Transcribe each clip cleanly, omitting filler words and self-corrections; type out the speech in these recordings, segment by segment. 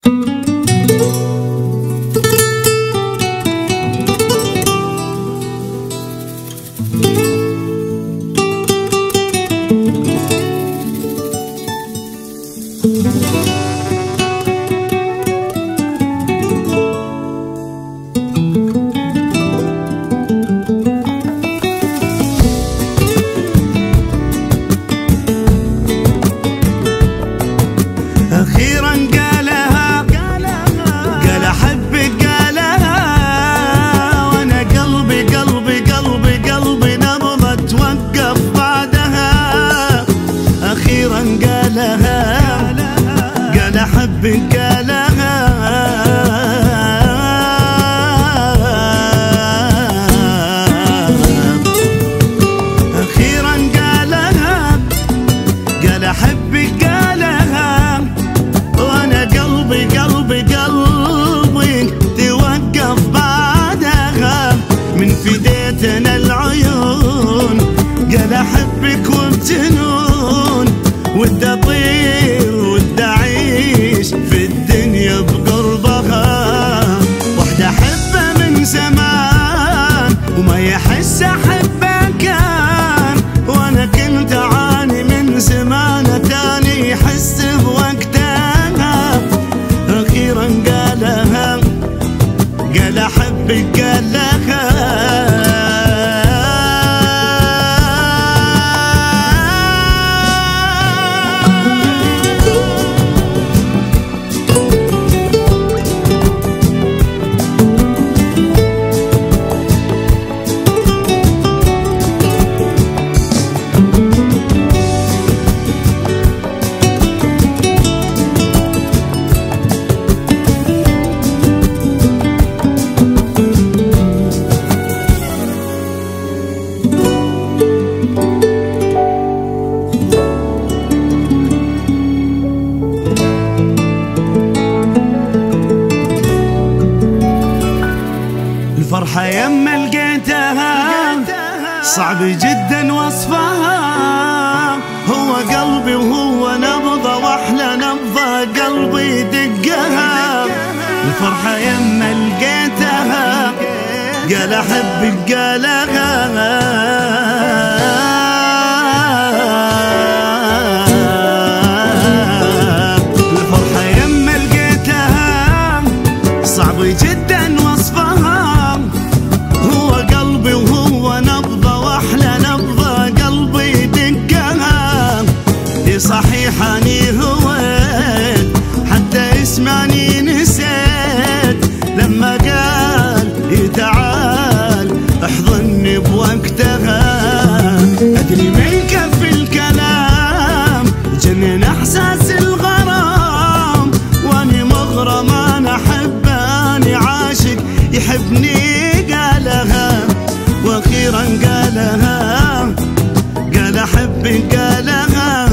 أخيرا قالها، قال أحبك قالها، وأنا قلبي قلبي قلبي قلبي نبضة توقف بعدها. أخيرا قالها، قال أحبك قالها، أخيرا قالها، قال أحبك قالها، وانا قلبي قلبي قلبي توقف بعدها. من فديتنا العيون قال احبك وبجنون، ودي اطير ودي اعيش في الدنيا بقربها. وحده احبه من زمان وما يحس احبه كان، وانا كنت اعاني من زمان تاني يحس بوقتها. أخيرا قالها، قال أحبك قالها، الفرحة يما لقيتها صعب جدا وصفها. هو قلبي وهو نبضة واحلى نبضة قلبي دقها. الفرحة يما لقيتها، قال احبك قالها، الفرحة يما لقيتها صعب جدا وصفها. هو قلبي وهو نبضة واحلى نبضة قلبي دقها. دي صحيح اني هويت حتى اسمعني نسيت، لما قال تعال احضني بوقتها. ادري من كف الكلام جنن احساس الغرام، واني مغرم انا احبه اني عاشق يحبني قالها. واخيرا قالها، قال احبك قالها،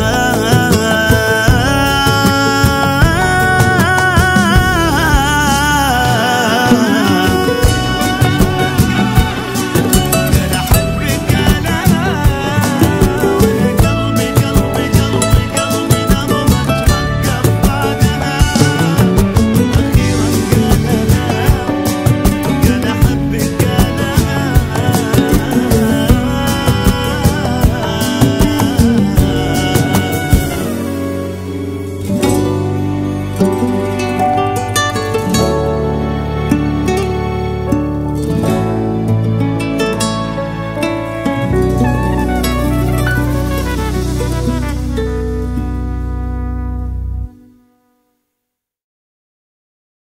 Thank you.